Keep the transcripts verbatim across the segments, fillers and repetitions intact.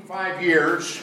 Five years.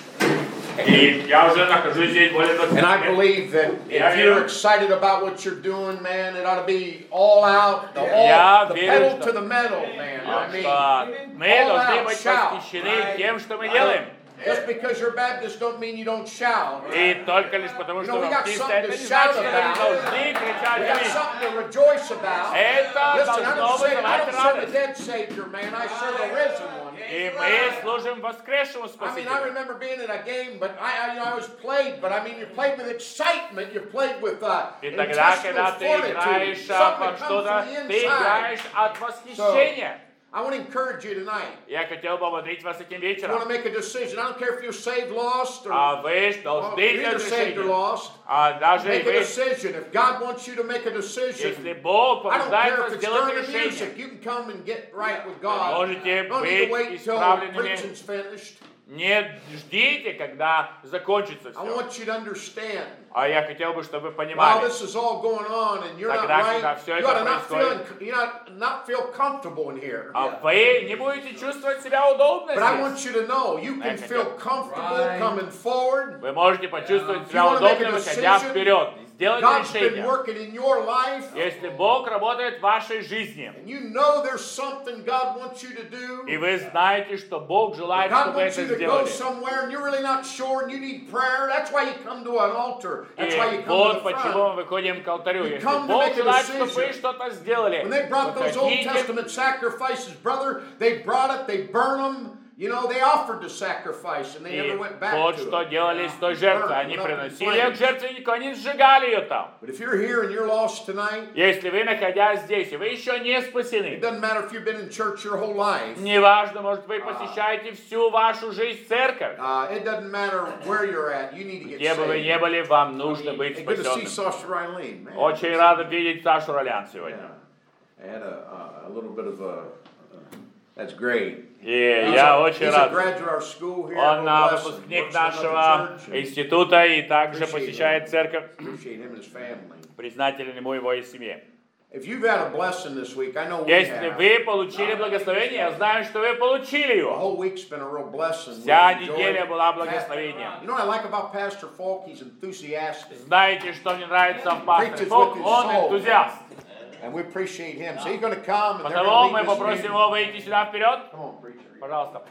И я уже нахожусь здесь более двадцати And I лет. believe that if you're excited about what you're doing, man, it ought to be all out, the, all, the pedal to the metal, man. I mean, Мы должны быть восхищены тем, что мы делаем. Just because you're Baptist don't mean you don't shout. И только лишь потому, что You know, we got баптисты, something это to не shout значит, что мы about. должны We кричать got аминь. something to rejoice about. Это Listen, I должно don't, say, I вызывать don't serve a радость. dead Savior, man. I serve a risen one. И мы служим воскресшему I mean, Спасителю. I remember being in a game, but I, I, you know, I was played, but I mean, you played with excitement, you played with uh, И тогда, когда intestinal ты fortitude, играешь something во that comes что-то, from the ты inside. играешь от восхищения. I want to encourage you tonight. Я хотел бы ободрить вас этим You want вечером. to make a decision. I don't care if you're saved, lost, or А вы or должны you're сделать either saved or решение. lost. А даже Make a вы, decision. If God wants you to make a decision, если Бог I don't побуждает care вас if it's сделать during the решение, music. You can come and get right with God. можете Don't need to быть wait until исправленными. preaching's finished. Не ждите, когда закончится I все. want you to understand. А я хотел бы, чтобы вы While понимали, this is all going on and you're not Тогда, когда right, всё you это ought to not feel, происходит, you not, not feel comfortable in here. а вы не будете чувствовать себя удобно But I здесь. want you to know you can Знаете, feel comfortable Right. coming forward. Вы можете почувствовать You себя wanna make a удобно, выходя decision? вперед. Сделать God's been решение. working in your life, Если Бог работает в вашей жизни, and you know there's something God wants you to do. и вы знаете, что Бог желает, God чтобы вы wants это you to go сделали. somewhere, and you're really not sure, and you need prayer. That's why you come to an altar. That's why И you come вот to the почему front. мы выходим к алтарю. You Если come to Бог make a желает, чтобы вы decision. что-то сделали, When they brought those Old выходите. Testament sacrifices, brother, they brought it, they burned them. You know, they offered the sacrifice, and they И never went back вот to что it. делали с той жертвой. Они Burn, приносили burn, ее к жертвеннику, они сжигали ее там. But if you're here and you're lost tonight, Если вы, находясь здесь, и вы еще не it спасены, doesn't matter if you've been in church your whole life. неважно, может, вы посещаете всю вашу жизнь церковь, Uh, it doesn't matter where you're at. You need to get где бы вы saved. ни были, вам нужно быть Hey, good to see спасенным. Sasha Riley. Man, Очень рада видеть Сашу Ролян сегодня. Yeah. I had a, uh, a little bit of a. Uh, that's great. И He's я a, очень he's a рад. graduate of our school here. Он God bless him. выпускник Works in another нашего church, and института и также Appreciate посещает him. церковь. Appreciate him and his family. Признателен ему и его и семье. If you've had a blessing this week, I know we Если have. вы получили благословение, я знаю, что вы получили The его. whole week's been a real blessing. Вся We've enjoyed неделя it. была благословением. You know what I like about Pastor Falk? He's enthusiastic. Знаете, что мне нравится в пасторе Preaches Фок? with his Он soul. энтузиаст. And we appreciate him. So he's going to come and they're Потому going мы to lead this попросим meeting. его выйти сюда вперед. Come on, preacher. Пожалуйста.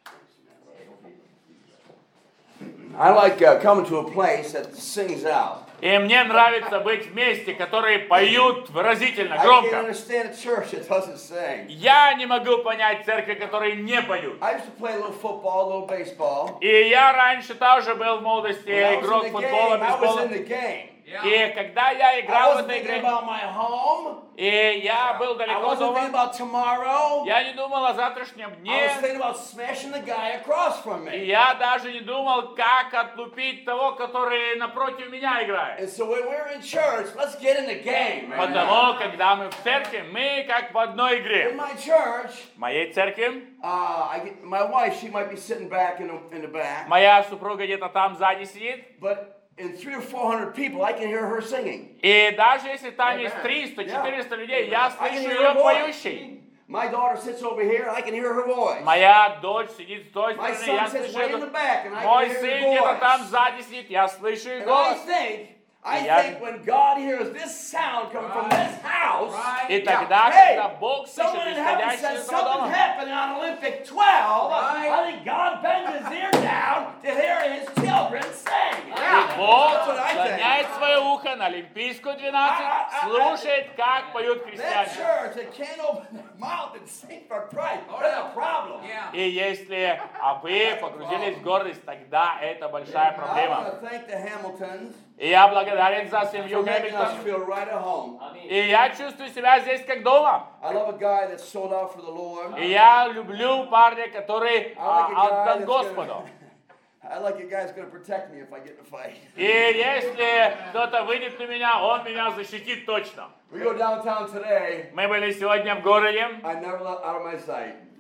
I like uh, coming to a place that sings out. И мне нравится быть в месте, которые поют выразительно, I can't громко. understand a church that doesn't sing. Я не могу понять церкви, которые не поют. I used to play a little football, a little baseball. И я раньше тоже был в молодости When I was игрок in the футбола, game, I was бейсбола. in the game. И когда я I играл в wasn't этой thinking игре, about my home. и я был I далеко wasn't thinking дома, about tomorrow. я не думал о завтрашнем I дне, was thinking about smashing the guy across from и me. я даже не думал, как отлупить того, который напротив меня играет. And so when we're in church, let's get in the game. man. Потому, когда мы в церкви, мы как в одной In игре. my church, В моей церкви uh, I get, my wife, she might be sitting back in the, in the back, моя супруга где-то там сзади сидит, but in three or four hundred people, I can hear her singing. и даже если там есть триста-четыреста людей, я I can слышу hear ее her voice. поющей. My daughter sits over here, I can hear her voice. Моя дочь сидит с той My стороны, я son sits слышу way in the ее. back, and I Мой can hear сын her где-то там voice. сзади сидит, я слышу ее And I голос. think, I Я- think when God hears this sound coming from this house, И тогда, hey, когда Бог слышит someone in heaven исходящее says из этого something's дома, happening on Olympic twelve. I think God bends his ear down to hear his children sing. и Бог That's what I think. склоняет свое ухо на Олимпийскую двенадцать, слушает, как поют That христиане. church that can't open their mouth and sing for Christ, that's a problem. И если а вы погрузились в гордость, тогда это большая I проблема. want to thank the Hamiltons И я благодарен за for семью making us Гэмильтон. feel right at home. И я чувствую себя здесь как дома. I love a guy that's sold out for the Lord. И я люблю парня, который I а, like a guy отдан that's Господу. gonna, I like a guy that's going to protect me if I get in a fight. И если кто-то выйдет на меня, он меня защитит точно. We go downtown today. Мы были сегодня в городе. I never let out of my sight.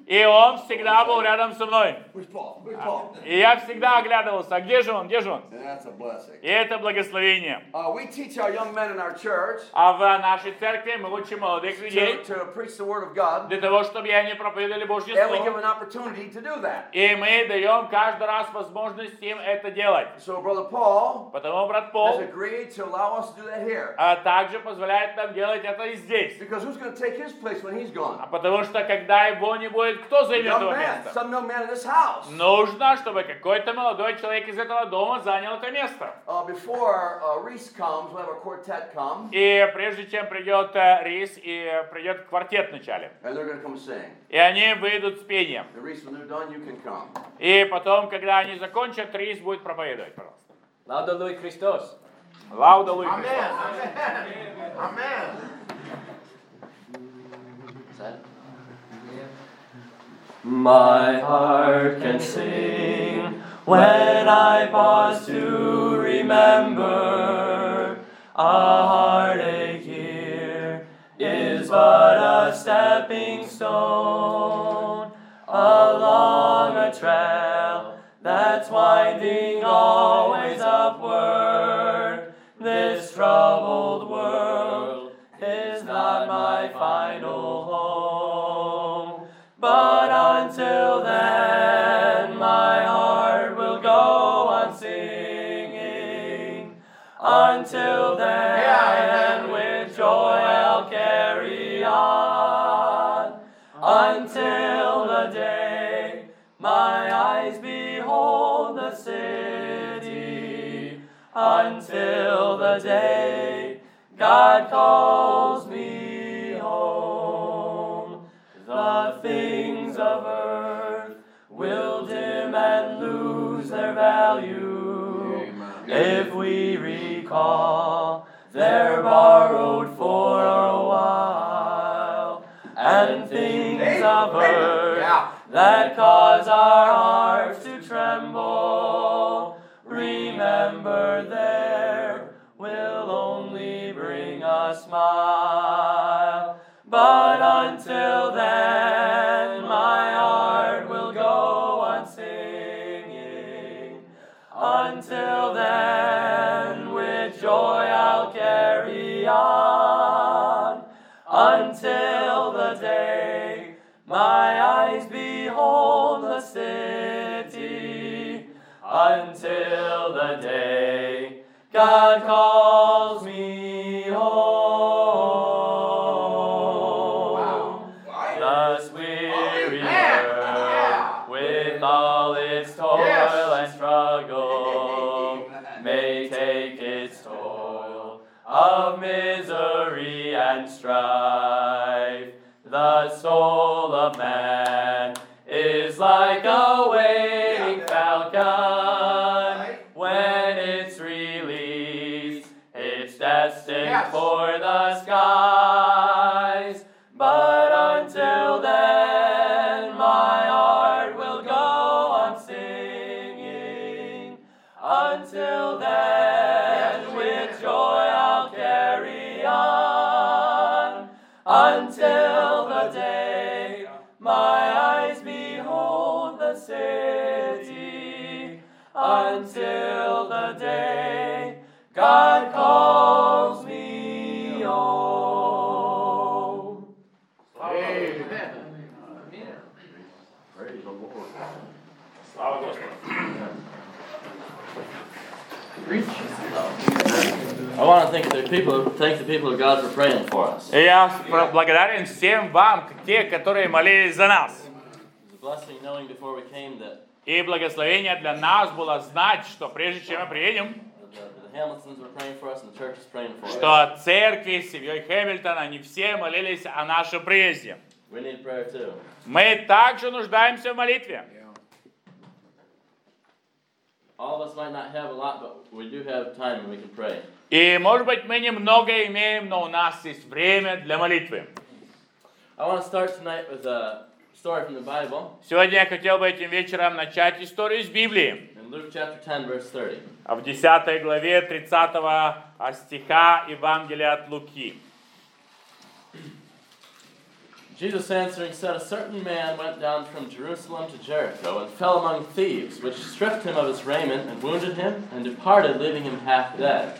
И он всегда был рядом со мной. Where's Paul? Where's Paul? И я всегда оглядывался, а где же он, где же он? And that's a blessing. И это благословение. Uh, we teach our young men in our church А в нашей церкви мы учим молодых людей to, to preach the Word of God, для того, чтобы они проповедовали Божье and we give Слово. an opportunity to do that. И мы даем каждый раз возможность им это делать. So Brother Paul Потому брат has Пол agreed to allow us to do that here. а также позволяет нам делать это и здесь. Because who's going to take his place when he's А gone? потому что когда его не будет, кто займет Young его man, место? some young man in this house. Нужно, чтобы какой-то молодой человек из этого дома занял это место. Uh, before uh, Reese comes, we'll have our quartet come, И прежде чем придет э, Рис, и э, придет квартет вначале. and they're going to come sing. И они выйдут с пением. And Reese, when they're done, you can come. И потом, когда они закончат, Рис будет проповедовать, пожалуйста. Lauda lui Christos. Лауда Луи Amen. Христос. Amen. Amen. Is that? My heart can sing when I pause to remember. A heartache here is but a stepping stone along a trail that's winding always upward. This troubled world is not my final home, but until then my heart will go on singing. Until then, with joy I'll carry on. Until the day my eyes behold the city. Until the day God calls me home. The things of earth will dim and lose their value. Amen. If we recall, they're borrowed for a while. And things of earth Yeah. that cause our hearts to tremble, remember there will only bring a smile. But until then, my heart will go on singing. Until then, with joy I'll carry on. Until the day my eyes behold the city. Until the day God calls me home. Thus weary earth, with all its toil and struggle, may take its toll of misery and strife. The soul of man is like a waiting falcon. When it's released, it's destined Yes. for the skies. But until then, my heart will go on singing. Until then, with joy I'll carry on. Until the day my eyes behold the city. Until the day God calls me home. Amen. Praise the Lord. Слава Господу. I want to thank the people, thank the people of God for praying for us. И я спро- благодарен всем вам, те, которые молились за нас. It's a blessing knowing before we came that И благословение для нас было знать, что прежде чем мы приедем, the, the Hamiltons were praying for us and the church is praying for us. что церкви с семьей Хэмилтона, они все молились о нашем приезде. We need prayer too. Мы также нуждаемся в молитве. All of us might not have a lot, but we do have time and we can pray. И, может быть, мы немного имеем, но у нас есть время для молитвы. I want to start tonight with a story from the Bible Сегодня я хотел бы этим вечером начать историю из Библии. in Luke chapter ten, verse thirty. В десятой главе тридцатого стиха Евангелия от Луки. Jesus answering said, a certain man went down from Jerusalem to Jericho and fell among thieves, which stripped him of his raiment and wounded him and departed, leaving him half dead.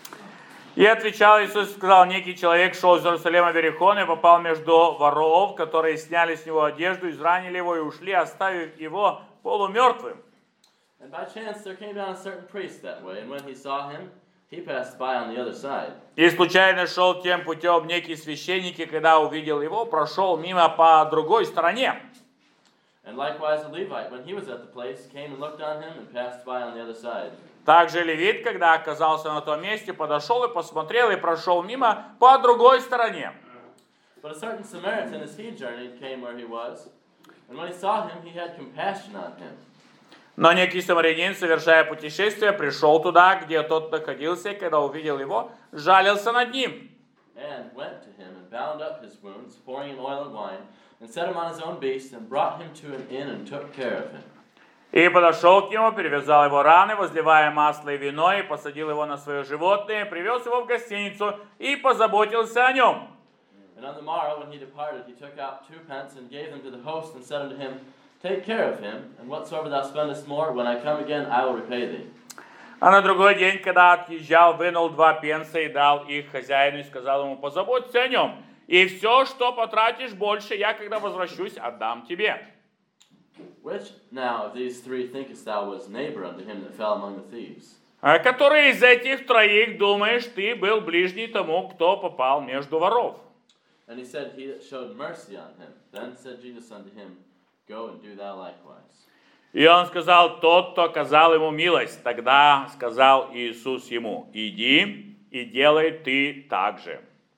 И отвечал Иисус и сказал, некий человек шел из Иерусалима в Иерихон и попал между воров, которые сняли с него одежду, изранили его и ушли, оставив его полумертвым. And by chance there came down a certain priest that way, and when he saw him, he passed by on the other side. И случайно шел тем путем некий священник, и когда увидел его, прошел мимо по другой стороне. And likewise a Levite, when he was at the place, came and looked on him and passed by on the other side. Также левит, когда оказался на том месте, подошел и посмотрел, и прошел мимо по другой стороне. But a certain Samaritan, as he journeyed, came where he was, and when he saw him, he had compassion on him. Но некий самарянин, совершая путешествие, пришел туда, где тот находился, и когда увидел его, жалился над ним. And went to him and bound up his wounds, pouring in oil and wine, and set him on his own beast, and brought him to an inn and took care of him. И подошел к нему, перевязал его раны, возливая масло и вино, и посадил его на свое животное, привез его в гостиницу и позаботился о нем. And on the morrow, when he departed, he took out two pence and gave them to the host, and said unto him, take care of him, and whatsoever thou spendest more, when I come again, I will repay thee. А на другой день, когда отъезжал, вынул два пенса и дал их хозяину, и сказал ему, позаботься о нем, и все, что потратишь больше, я, когда возвращусь, отдам тебе. Which now of these three thinkest thou was neighbor unto him that fell among the thieves? Который из этих троих, думаешь, ты был ближний тому, кто попал между воров? And he said, he that showed mercy on him. Then said Jesus unto him, go and do thou likewise. И он сказал, тот, кто оказал ему милость. Тогда сказал Иисус ему, иди и делай ты так же.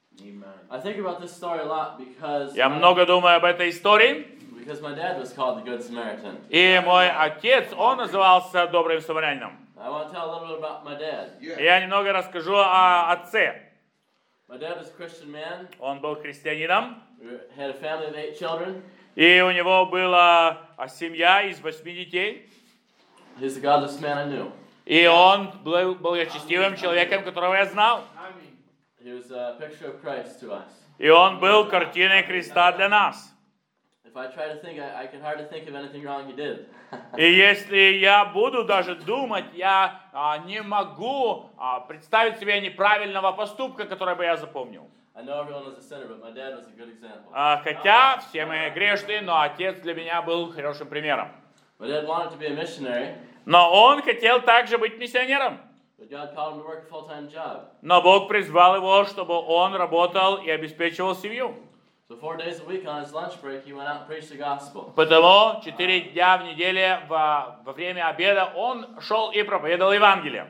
I think about this story a lot because Я много думаю об этой истории. Because my dad was called the Good Samaritan. И мой отец, он назывался добрым самарянином. I want to tell a little bit about my dad. Я немного расскажу о отце. My dad was a Christian man. Он был христианином. We had a family of eight children. И у него была семья из восьми детей. He's the godless man I knew. И он был благочестивым человеком, которого я знал. He was a picture of Christ to us. И он был картиной Христа для нас. If I try to think, I, I can hardly think of anything wrong he did. И если я буду даже думать, я а, не могу а, представить себе неправильного поступка, который бы я запомнил. I know everyone was a sinner, but my dad was a good example. А, хотя все мы грешные, но отец для меня был хорошим примером. My dad wanted to be a missionary. Но он хотел также быть миссионером. But God called him to work a full-time job. Но Бог призвал его, чтобы он работал и обеспечивал семью. So four days a week on his lunch break, he went out and preached the gospel. Потому четыре дня в неделю во, во время обеда он шел и проповедовал Евангелие.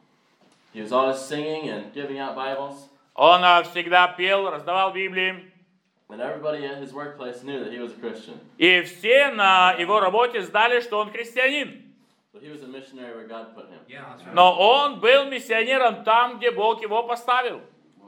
He was always singing and giving out Bibles. Он всегда пел, раздавал Библии. And everybody at his workplace knew that he was a Christian. И все на его работе знали, что он христианин. But he was a missionary where God put him. Но он был миссионером там, где Бог его поставил.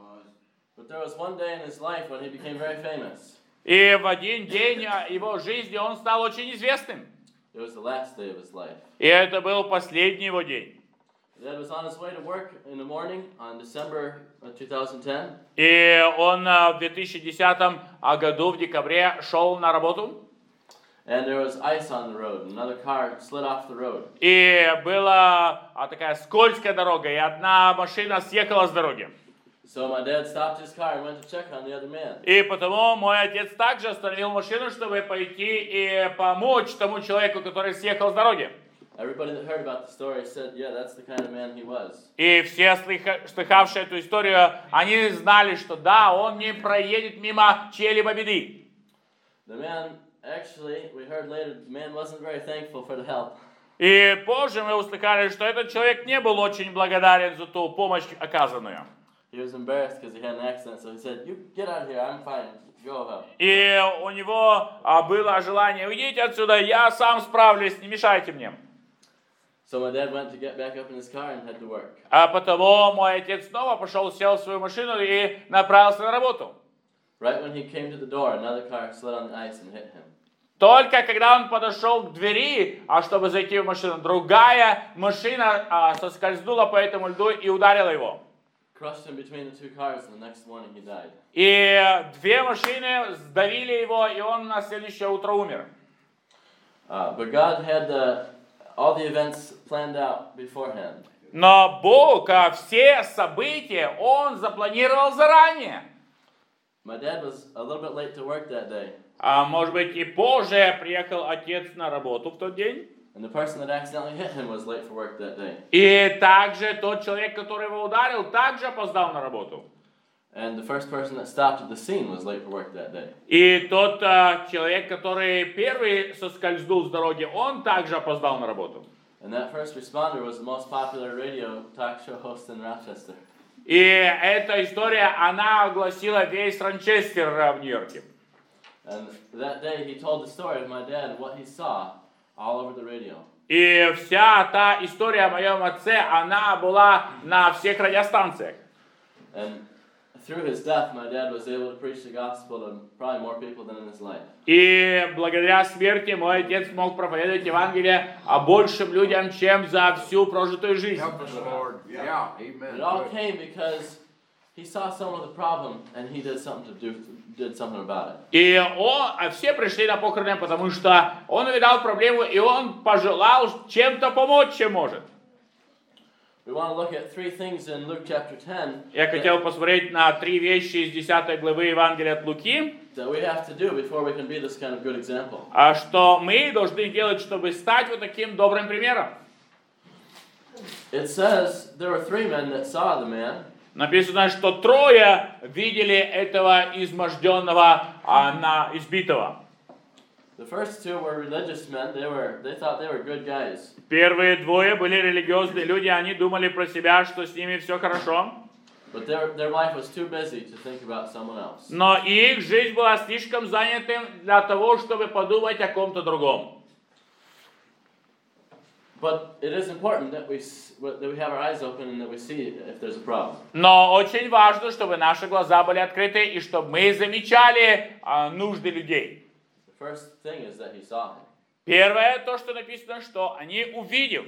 But there was one day in his life when he became very famous. И в один день его жизни он стал очень известным. It was the last day of his life. И это был последний его день. Dad was on his way to work in the morning on December twenty ten. И он в две тысячи десятом году в декабре шел на работу. And there was ice on the road. Another car slid off the road. И была такая скользкая дорога, и одна машина съехала с дороги. So my dad stopped his car and went to check on the other man. И потому мой отец также остановил машину, чтобы пойти и помочь тому человеку, который съехал с дороги. Everybody that heard about the story said, yeah, that's the kind of man he was. И все слыхавшие эту историю, они знали, что да, он не проедет мимо чьей-либо беды. The man, actually, we heard later, the man wasn't very thankful for the help. И позже мы услыхали, что этот человек не был очень благодарен за ту помощь, оказанную. He was embarrassed because he had an accident, so he said, you get out of here, I'm fine, go help. И у него было желание, уйдите отсюда, я сам справлюсь, не мешайте мне. So my dad went to get back up in his car and head to work. А потому мой отец снова пошел, сел в свою машину и направился на работу. Right when he came to the door, another car slid on the ice and hit him. Только когда он подошел к двери, а чтобы зайти в машину, другая машина а, соскользнула по этому льду и ударила его. crushed him between the two cars, and the next morning he died. И две машины сдавили его, и он на следующее утро умер. Uh, but God had the, all the events planned out beforehand. Но Бог все события Он запланировал заранее. My dad was a little bit late to work that day. А может быть и позже приехал отец на работу в тот день. And the person that accidentally hit him was late for work that day. И также тот человек, который его ударил, также опоздал на работу. And the first person that stopped at the scene was late for work that day. И тот а, человек, который первый соскользнул с дороги, он также опоздал на работу. And that first responder was the most popular radio talk show host in Rochester. И эта история, она огласила весь Ранчестер в Нью-Йорке. And that day he told the story of my dad and what he saw all over the radio. И вся та история о моем отце, она была на всех радиостанциях. And through his death, my dad was able to preach the gospel to probably more people than in his life. И благодаря смерти мой отец мог проповедовать Евангелие о большим людям, чем за всю прожитую жизнь. It all came because he saw someone with a problem and he did something to do, did something about it. И он, а все пришли на похороны, потому что он увидал проблему, и он пожелал чем-то помочь, чем может. We want to look at three things in Luke chapter ten. Я хотел посмотреть на три вещи из десятой главы Евангелия от Луки, That we have to do before we can be this kind of good example. а что мы должны делать, чтобы стать вот таким добрым примером. It says there were three men that saw the man. Написано, что трое видели этого изможденного, а, на, избитого. The first two were religious men. They were they thought they were good guys. Первые двое были религиозные люди, они думали про себя, что с ними все хорошо. But their their life was too busy to think about someone else. Но их жизнь была слишком занятым для того, чтобы подумать о ком-то другом. But it is important that we that we have our eyes open and that we see if there's a problem. Но очень важно, чтобы наши глаза были открыты и чтобы мы замечали а, нужды людей. The first thing is that he saw him. Первое, то, что написано, что они увидев.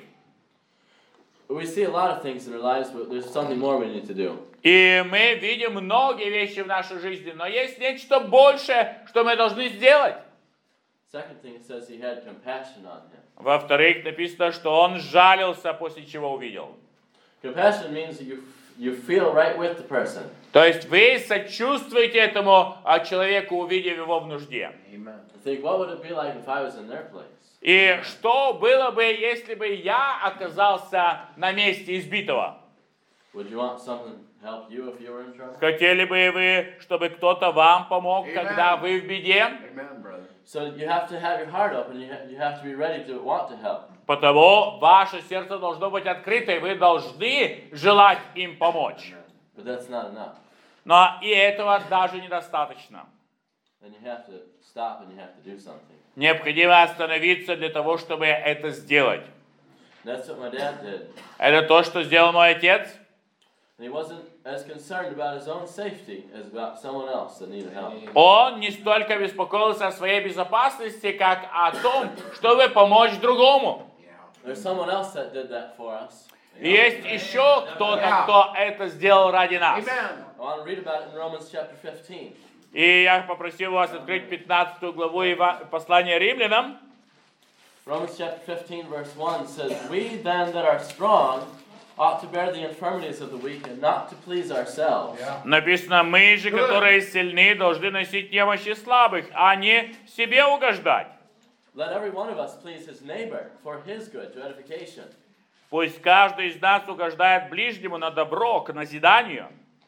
We see a lot of things in our lives, but there's something more we need to do. И мы видим многие вещи в нашей жизни, но есть нечто большее, что мы должны сделать. Second thing, it says he had compassion on him. Во-вторых, написано, что он жалился, после чего увидел. Compassion means you you feel right with the person. То есть вы сочувствуете этому человеку, увидев его в нужде. Think, what would it be like if I was in their place? И что было бы, если бы я оказался на месте избитого? Would you want someone to help you if you were in trouble? Хотели бы вы, чтобы кто-то вам помог, Amen. когда вы в беде? Amen, brother. So you have to have your heart open. You ha- you have to be ready to want to help. Потому ваше сердце должно быть открыто, и вы должны желать им помочь. But that's not enough. Но и этого даже недостаточно. Then you have to stop and you have to do something. Необходимо остановиться для того, чтобы это сделать. That's what my dad did. Это то, что сделал мой отец. And he wasn't as concerned about his own safety as about someone else that needed help. Он не столько беспокоился о своей безопасности, как о том, чтобы помочь другому. There's someone else that did that for us. Есть еще кто-то, кто это сделал ради нас. Amen. I want to read about it in Romans chapter fifteen. И я попросил вас открыть пятнадцатую главу послания Римлянам. Romans chapter fifteen verse one says, "We then that are strong ought to bear the infirmities of the weak and not to please ourselves." Написано, мы же, которые сильны, должны носить немощи слабых, а не себе угождать. Let every one of us please his neighbor for his good, to edification. Пусть каждый из нас угождает ближнему на добро, к назиданию.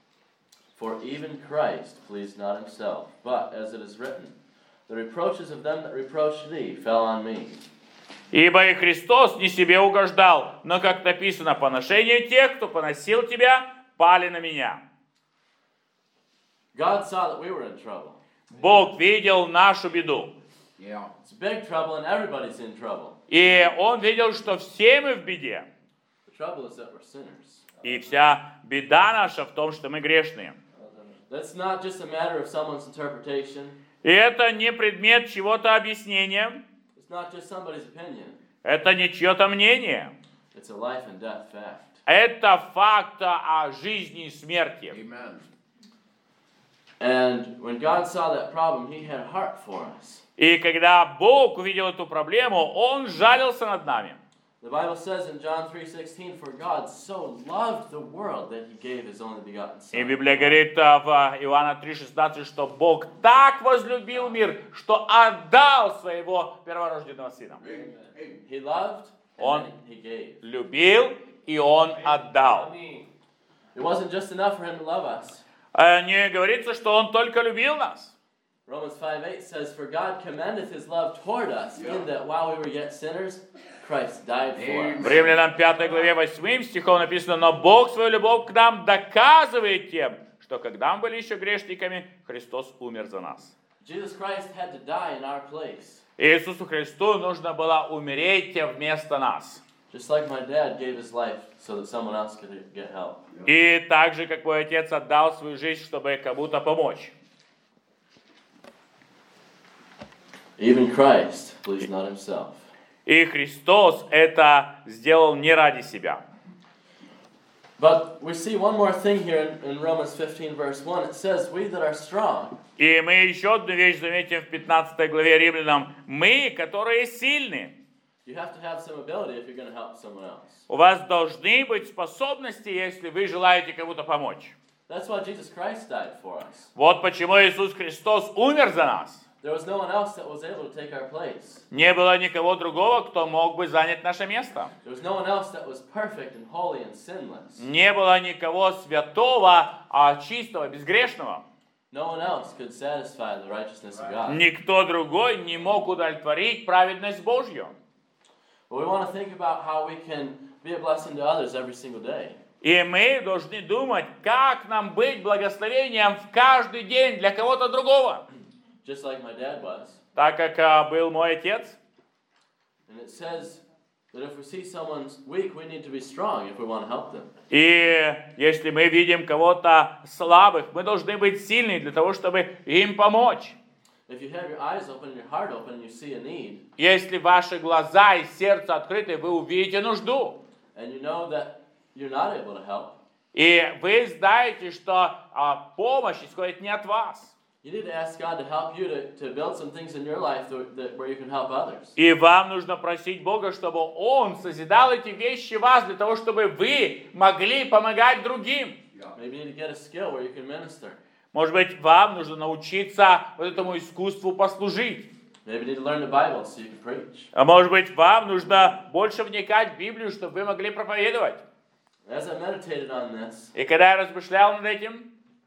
For even Christ pleased not himself, but as it is written, the reproaches of them that reproached thee fell on me. Ибо и Христос не себе угождал, но, как написано, поношение тех, кто поносил тебя, пали на меня. God saw that we were in trouble. Бог видел нашу беду. Yeah. It's big trouble and everybody's in trouble. И Он видел, что все мы в беде. The trouble is that we're sinners. И вся беда наша в том, что мы грешные. That's not just a matter of someone's interpretation. И это не предмет чего-то объяснения. It's not just somebody's opinion. Это не чье-то мнение. It's a life and death fact. Это факт о жизни и смерти. Amen. And when God saw that problem, He had a heart for us. И когда Бог увидел эту проблему, Он жалился над нами. The Bible says in John three sixteen, "For God so loved the world that He gave His only begotten Son." И Библия говорит в Иоанна три шестнадцать, что Бог так возлюбил мир, что отдал своего перворожденного Сына. He loved, Он and He gave. любил, и Он отдал. It wasn't just enough for Him to love us. Не говорится, что Он только любил нас. Romans five eight says, "For God commendeth His love toward us, in that while we were yet sinners, Christ died for us." В Римлянам пятой главе восьмым стихом написано: «Но Бог свою любовь к нам доказывает тем, что когда мы были еще грешниками, Христос умер за нас». Jesus Christ had to die in our place. Иисусу Христу нужно было умереть вместо нас. Just like my dad gave his life so that someone else could get help. И так же, как мой отец отдал свою жизнь, чтобы кому-то помочь. Even Christ pleased not himself. И Христос это сделал не ради себя. But we see one more thing here in, in Romans fifteen verse one. It says, "We that are strong." И мы еще одну вещь заметим в пятнадцатой главе Римлянам. Мы, которые сильны. You have to have some ability if you're going to help someone else. У вас должны быть способности, если вы желаете кому-то помочь. That's why Jesus Christ died for us. Вот почему Иисус Христос умер за нас. There was no one else that was able to take our place. Не было никого другого, кто мог бы занять наше место. There was no one else that was perfect and holy and sinless. Не было никого святого, а чистого, безгрешного. No one else could satisfy the righteousness of God. Никто другой не мог удовлетворить праведность Божью. But we want to think about how we can be a blessing to others every single day. И мы должны думать, как нам быть благословением в каждый день для кого-то другого. Just like my dad was. Так как а, был мой отец. And it says that if we see someone's weak, we need to be strong if we want to help them. И если мы видим кого-то слабых, мы должны быть сильны для того, чтобы им помочь. If you have your eyes open and your heart open and you see a need, Если ваши глаза и сердце открыты, вы увидите нужду. and you know that you're not able to help, И вы знаете, что а, помощь исходит не от вас. you need to ask God to help you to, to build some things in your life that, that, where you can help others. И вам нужно просить Бога, чтобы Он созидал эти вещи в вас, для того, чтобы вы могли помогать другим. Maybe you need to get a skill where you can minister. Может быть, вам нужно научиться вот этому искусству послужить. Maybe you need to learn the Bible so you can preach. А может быть, вам нужно больше вникать в Библию, чтобы вы могли проповедовать. As I meditated on this, И когда я размышлял над этим,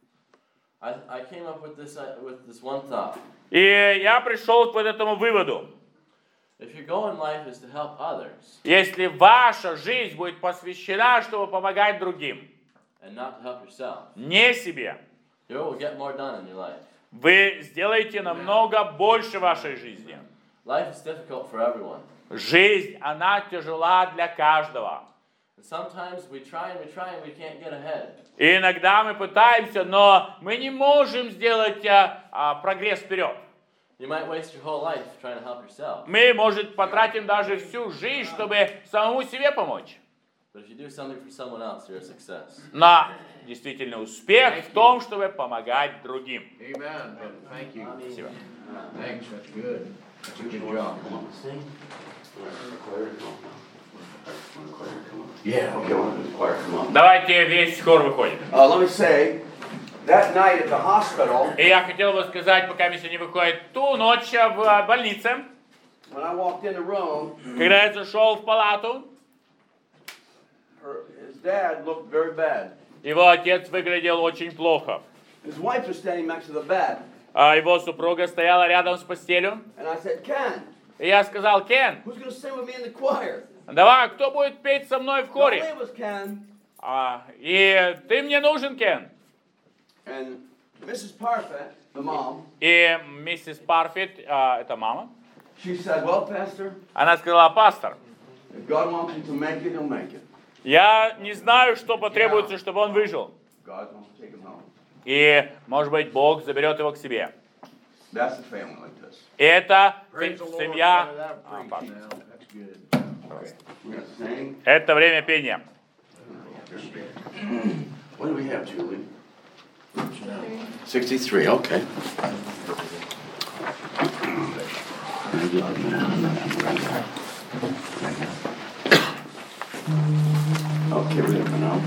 I, I came up with this, uh, with this one thought. и я пришел к вот этому выводу. If your goal in life is to help others Если ваша жизнь будет посвящена, чтобы помогать другим, and not to help yourself, не себе, you will get more done in your life. вы сделаете намного больше в вашей жизни. Life is difficult for everyone. Жизнь, она тяжела для каждого. And sometimes we try and we try and we can't get ahead. И иногда мы пытаемся, но мы не можем сделать а, а, прогресс вперед. You might waste your whole life trying to help yourself. Мы, может, потратим даже всю жизнь, чтобы самому себе помочь. But if you do something for someone else, you're a success. Но действительно успех в том, чтобы помогать другим. Amen. Thank you. Спасибо. Thanks. That's good. That's a good job. Yeah, okay, well, the choir come on. Давайте весь хор выходит. Uh, let me say, that night at the hospital, И я хотел бы сказать, пока Миша не выходит, ту ночь в больнице, when I walked in the room, когда я зашел в палату, her, his dad looked very bad. его отец выглядел очень плохо. His wife was standing next to the bed, А его супруга стояла рядом с постелью. and I said, Ken, И я сказал: Кен, who's going to sing with me in the choir? давай, кто будет петь со мной в Don't хоре? leave us, Ken. А, и ты мне нужен, Кен. And Missus Parfit, the mom, И миссис Парфит, а, это мама, she said, well, Pastor, она сказала: пастор, if God wants him to make it, he'll make it. я не знаю, что потребуется, чтобы он выжил. God wants to take him home. И, может быть, Бог заберет его к себе. That's a family like this. И это Praise the Lord. семья. Brother, that А, preach пастор. now. That's good. Okay, we're going to sing. Это время пения. What do we have, Julie? sixty-three, okay. Okay, wait a minute now.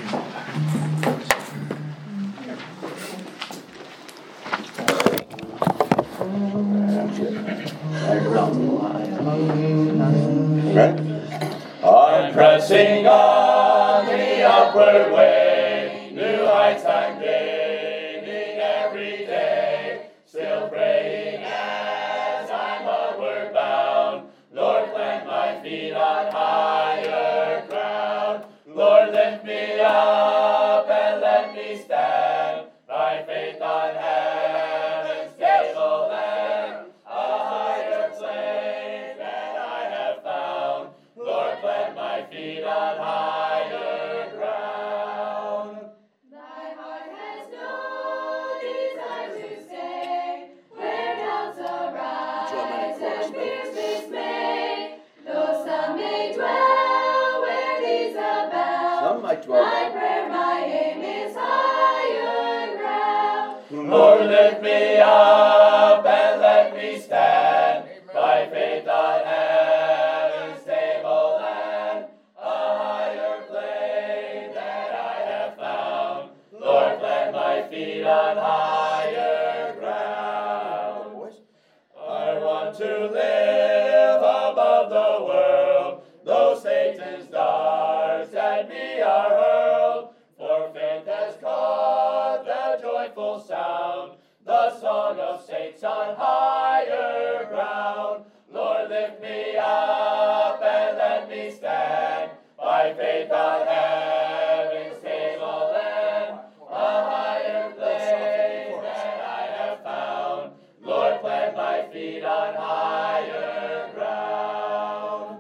Right? I'm pressing on the upward way, new heights I'm gaining every day, still praying as I'm onward bound. Lord, plant my feet on higher ground. Lord, lift me up and let me stand by faith on heaven's stable land, a higher place than I have found. Lord, plant my feet on higher ground. Thy heart has no desire to stay where doubts arise and fears dismay. Though some may dwell where these abound, Some might dwell my there. prayer, my aim is higher ground. Lord, lift me up and let me stand by faith on heaven's stable land, a higher plane than I have found. Lord, plant my feet on higher ground. I want to live above the world, though Satan's darts at me are hurled. For faith has caught the joyful sound, the song of saints on higher ground. Lord, lift me up and let me stand by faith on heaven's stable land, a higher plane than I have found. Lord, plant my feet on higher ground.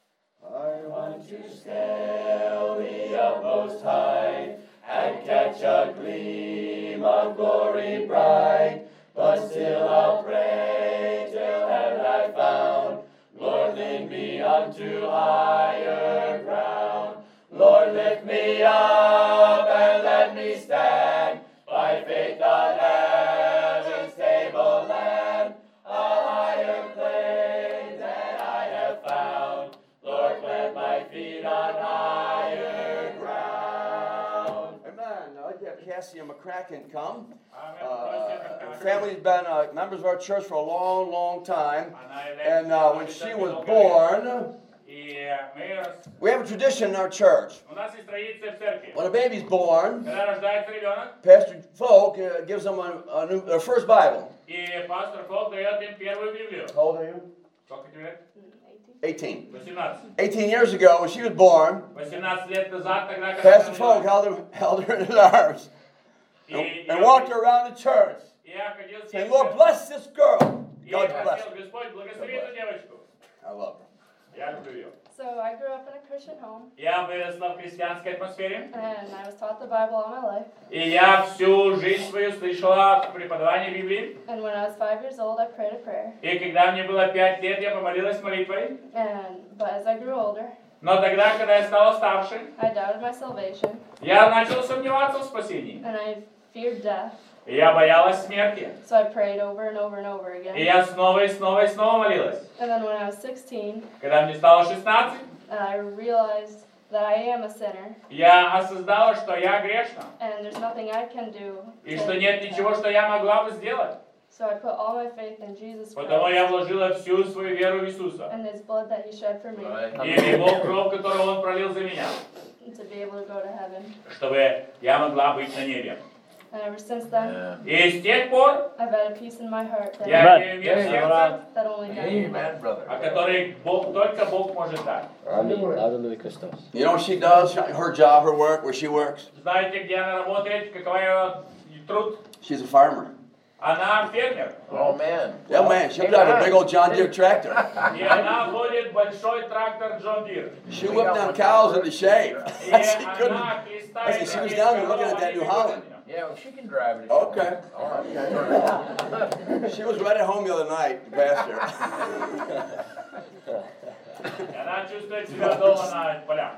I want to scale the utmost height and catch a gleam of glory bright, but still I'll pray till heaven I found. Lord, lead me unto higher ground. Lord, lift me up and let me stand by faith on heaven's stable land, a higher plane than I have found. Lord, plant my feet on higher ground. Amen. I'd like to have Cassie and McCracken come. Uh, family's been uh, members of our church for a long, long time. And uh, when she was born, we have a tradition in our church. When a baby's born, Pastor Folk uh, gives them a, a new, their first Bible. How old are you? eighteen. eighteen years ago, when she was born, Pastor Folk held her, held her in his arms and, and walked her around the church, saying, Lord, bless this girl. God bless her. I love her. So I grew up in a Christian home, Я выросла в христианской атмосфере, and I was taught the Bible all my life. и я всю жизнь свою слышала преподавание Библии. And when I was five years old, I prayed a prayer. И когда мне было пять лет, я помолилась молитвой. And but as I grew older, Но тогда, когда я стала старше, I doubted my salvation, я начала сомневаться в спасении. and I feared death. И я боялась смерти. So I prayed over and over and over again. И я снова и снова и снова молилась. And then when I was sixteen, Когда мне стало шестнадцать, and I realized that I am a sinner, я осознала, что я грешна. and there's nothing I can do. И to- что нет ничего, что я могла бы сделать. So I put all my faith in Jesus Потому я Christ вложила всю свою веру в Иисуса. and His blood that He shed for me, И в Его кровь, которую Он пролил за меня. to be able to go to heaven. Чтобы я могла быть на небе. And ever since then, И с тех пор I've had a peace in my heart that, я имею мир в сердце, that only God can give. о которой Бог, только Бог может дать. You know what she does? Her job, her work, where she works? Знаете, где она работает, какой ее труд? She's a farmer. Она фермер. Oh, man. Yeah, man, she'll drive a big old John Deere tractor. И она водит большой трактор Джон Дир. She whipped down cows into shape. И She couldn't. она I said, she was down there looking at that New Holland. Yeah, well, she can drive it. Okay. All right. She was right at home the other night, the pastor. И она чувствует себя дома на полях.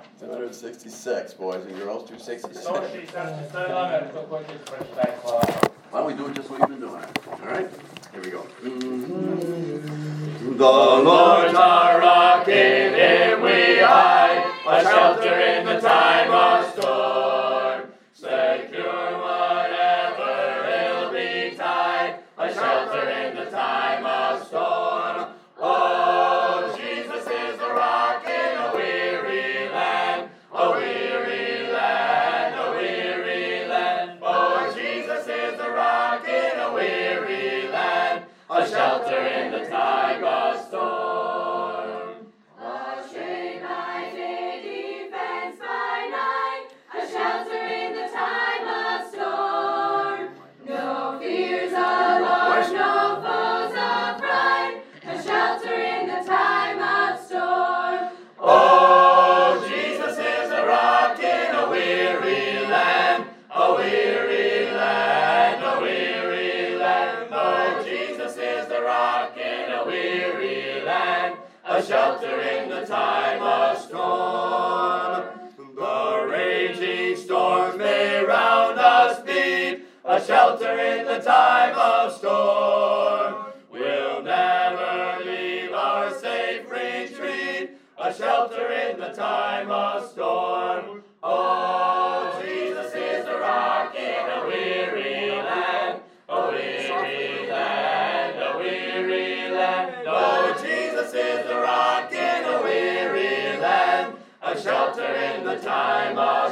hundred sixty-six, boys and girls, two sixty-six. сто шестьдесят шестой номер, кто хочет прочитать слова. Why don't we do it just like we've been doing it? All right? Here we go. Mm-hmm. The Lord's our rock, in Him we hide, a shelter in the time of storm. Secure whatever ill betide, a shelter in the time of storm. Oh, Jesus is the rock in a weary land, a weary land, a weary land. Oh, Jesus is the rock in a weary land, a shelter in the time of storm. A shade by day, defense by night, a shelter in the time of storm. No fears alarm, no foes affright, a shelter in the time of storm. Oh, Jesus is a rock in a weary land, a weary land, a weary land. Oh, Jesus is the rock in a weary land, a shelter in the time of storm. The raging storms may round us beat, a shelter in the time of storm. We'll never leave our safe retreat, a shelter in the time of storm. Oh, Jesus is a rock in a weary land, a weary land, a weary land. Oh, Jesus is a rock in a weary land, a shelter in the time of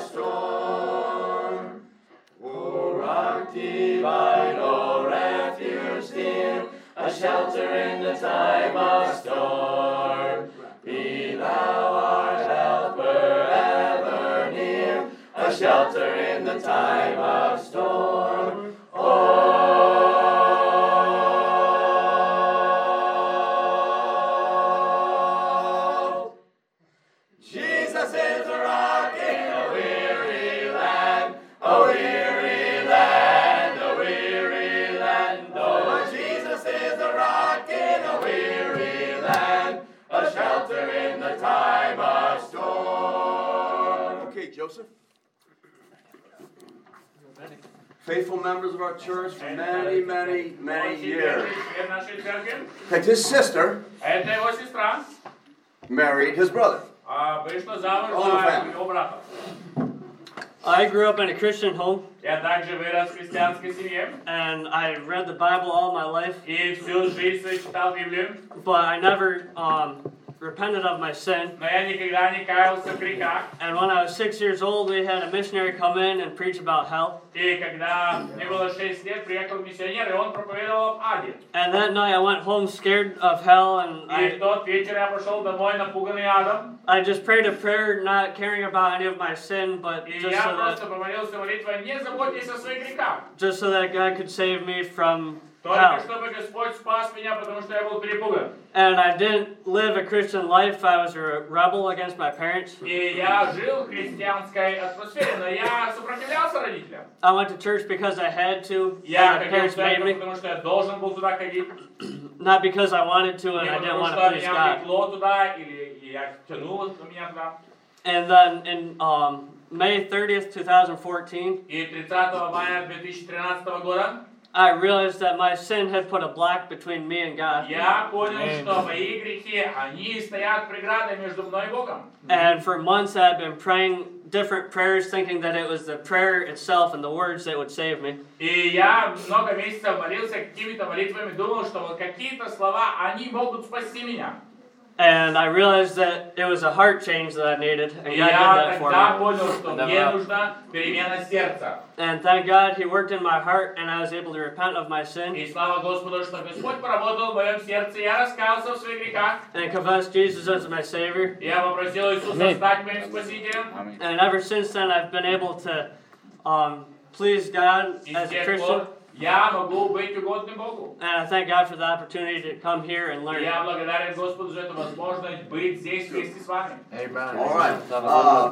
storm. O rock divine, O refuge dear, a shelter in the time of storm. Be thou our helper ever near, a shelter in the time of storm. Oh, Jesus is a rock in a weary land, a weary land, a weary land. Oh, Jesus is a rock in a weary land, a shelter in the time of storm. Okay, Joseph. Faithful members of our church for many, many, many years. And his sister Это его сестра. married his brother. Вышла замуж All the за family. его брата. I grew up in a Christian home, Я также вырос в христианской семье. and I read the Bible all my life, И всю жизнь свою читал Библию. but I never um, repented of my sin. Но я никогда не каялся в грехах. And when I was six years old, we had a missionary come in and preach about hell. И когда мне было шесть лет, приехал миссионер, и он проповедовал об аде. And that night I went home scared of hell, and И в I, тот вечер я пошел домой напуганный адом. I just prayed a prayer not caring about any of my sin, but И just я so просто that, помолился молитвой: не заботьтесь о своих грехах. just so that God could save me from Только hell. чтобы Господь спас меня, потому что я был перепуган. And I didn't live a Christian life. I was a rebel against my parents. И я жил в христианской атмосфере, но я сопротивлялся родителям. I went to church because I had to, Я and my ходил в parents made церковь, me, потому что я должен был туда ходить. not because I wanted to and Не I didn't потому want to что please меня God. влекло туда, или я тянуло меня туда. And then in um, May thirtieth, twenty fourteen, И тридцатого мая две тысячи тринадцатого года I realized that my sin had put a block between me and God. я понял, что мои грехи, они стоят преградой между мной и Богом. And for months I had been praying different prayers, thinking that it was the prayer itself and the words that would save me. И я много месяцев молился какими-то молитвами, думал, что вот какие-то слова, они могут спасти меня. And I realized that it was a heart change that I needed, and И God did я that for тогда me. понял, что мне нужна перемена сердца. And thank God He worked in my heart, and I was able to repent of my sin И слава Господу, что Господь поработал в моем сердце, я раскаялся в своих грехах. and confessed Jesus as my Savior. Я попросил Иисуса стать моим Спасителем. And ever since then, I've been able to um, please God И as с a тех Christian. пор я могу быть угодным Богу. And I thank God for the opportunity to come here and И learn. я благодарен Господу за эту возможность быть здесь вместе с вами. Amen. All right. Uh,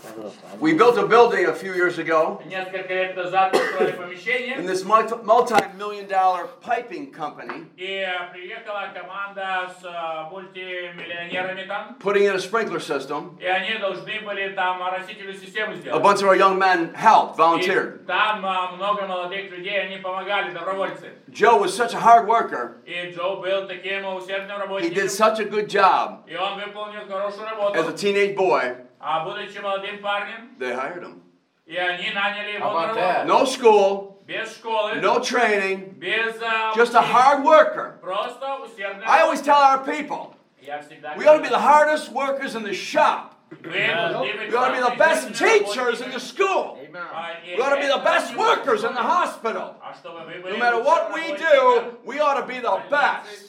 We built a building a few years ago. Несколько лет назад построили помещение. In this multi- multi-million dollar piping company. И приехала команда с мультимиллионерами там. Putting in a sprinkler system. И они должны были там оросительную систему сделать. A bunch of our young men helped, volunteered. И там много молодых людей, они помогали, добровольцы. Joe was such a hard worker. И Джо был таким усердным работником. He did such a good job. И он выполнил хорошую работу. As a teenage boy. А будучи молодым парнем, they hired him. И они наняли его на работу. No school. Без школы. No training. Без just a hard worker. Просто усердный. I always tell our people, Я всегда we ought to be the hardest workers in the shop. We ought to be the best teachers in the school. We ought to be the best workers in the hospital. No matter what we do, we ought to be the best.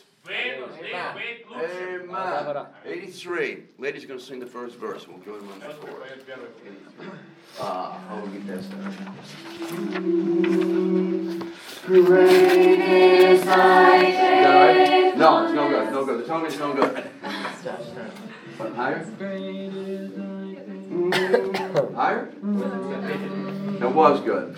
Amen. eighty-three. Ladies are going to sing the first verse. We'll join them on that chorus. Uh, how will we get that started? Great is thy faithfulness. No, it's no good. No good. The tongue is no good. Higher? Higher? It was good.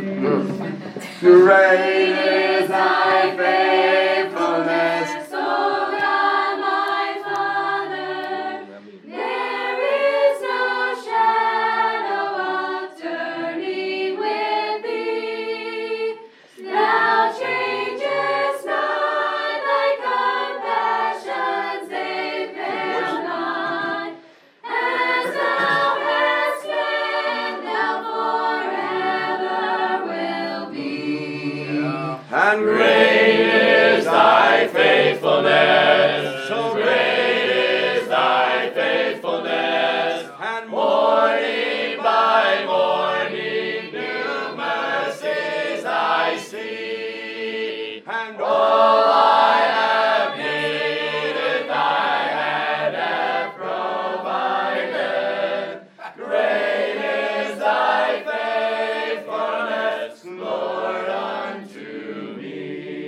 Great is thy faithfulness. So God, my Father, there is no shadow of turning with thee. Thou changest not, thy compassions they fail not. As thou hast been, thou forever will be. And great is thy faithfulness, so great is thy faithfulness, and morning by morning new mercies I see, and all I have needed thy hand hath provided. Great is thy faithfulness, Lord, unto me.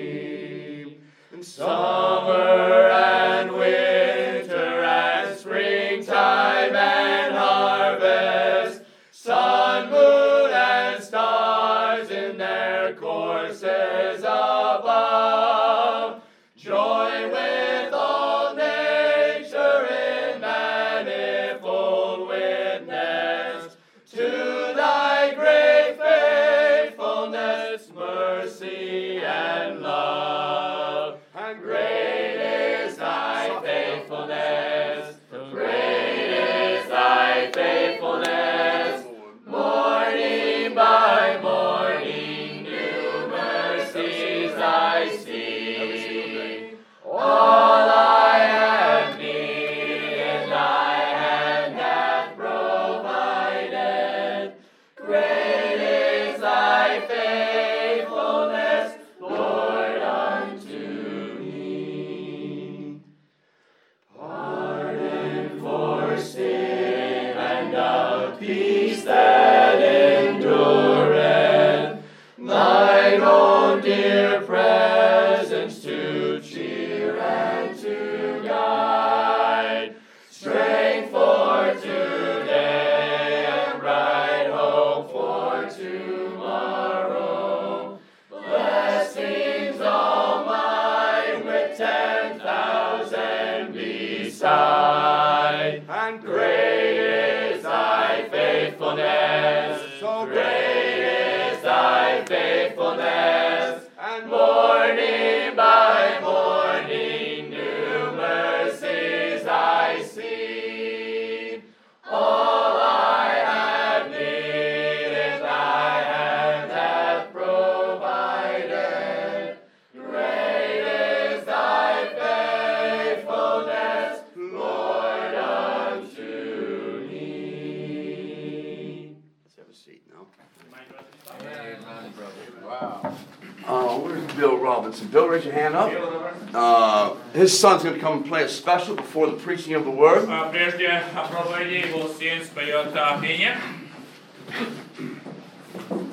Summer and winter and springtime and harvest, sun, moon, and stars in their courses above, join with all nature in manifold witness to thy great faithfulness, mercy, and love. And great is thy faithfulness, great is thy faithfulness, morning by morning new mercies I see. All I have needed thy hand hath provided. Great is thy faithfulness, Lord, unto me. Pardon for sin and a peace that endureth, thine own dear presence to cheer and to guide, strength for today and bright hope for tomorrow, blessings all mine with ten thousand beside. And great is thy faithfulness, so great is thy faithfulness, and morning by morning new mercies I see. All I have needed thy hand hath provided. Great is thy faithfulness, Lord, unto me. Let's have a seat now. Uh, where's Bill Robinson? Bill, raise your hand up. Uh, his son's going to come and play a special before the preaching of the word. Прежде о проповеди его сын споет пение.